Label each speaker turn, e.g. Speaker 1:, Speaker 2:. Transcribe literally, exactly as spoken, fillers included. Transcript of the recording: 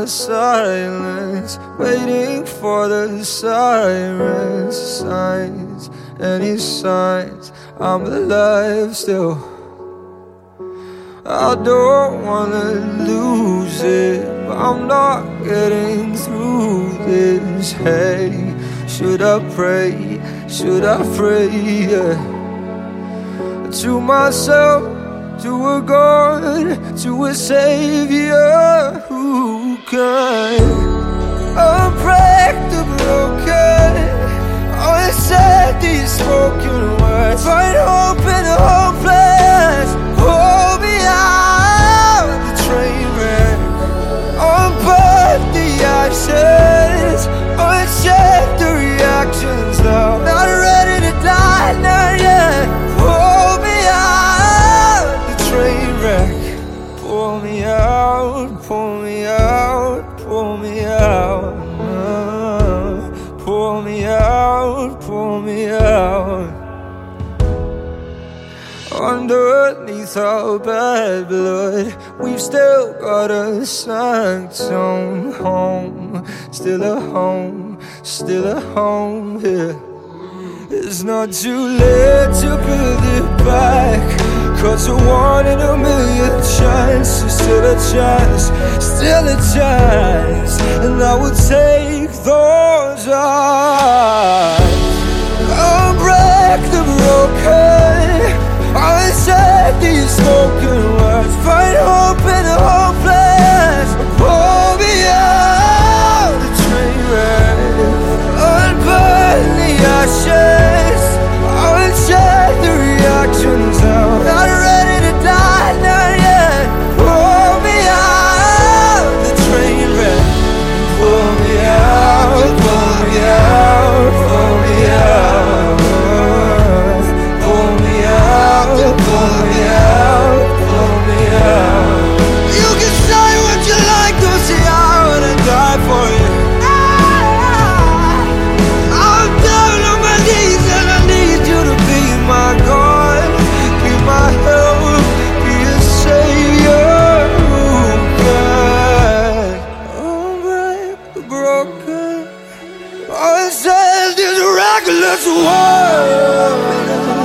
Speaker 1: silence, waiting for the sirens, signs, any signs I'm alive still. I don't wanna lose it, but I'm not getting through this. Hey, should I pray? Should I pray? Yeah. To myself, to a God, to a Savior who can unbreak the broken, unsaid these spoken words, find hope in the hopeless. Hold me out the train wreck, unburn the ashes, uncheck the reactions. Now not ready to die, not yet. Hold me out the train wreck. Pull me out, pull me out, pull me out. uh, Pull me out, pull me out. Underneath our bad blood, we've still got a sanctum home. Still a home, still a home here. It's not too late to build it back, 'cause a one in a million chance is still a chance, still a chance. And I will take those odds. I'll break the broken, I'll say these spoken words, find hope in the hopeless. Pull me out the train wreck, unburn the ashes, uncheck the reactions. Now not ready to die, not yet. Pull me out the train wreck. Pull me out, pull me out, pull me out. Pull me out, pull me out, pull me out. You can say what you like, don't say I wanna die for you. I'm down on my knees and I need you to be my God, be my help, be a savior who can unbreak the broken, unsaid this reckless world.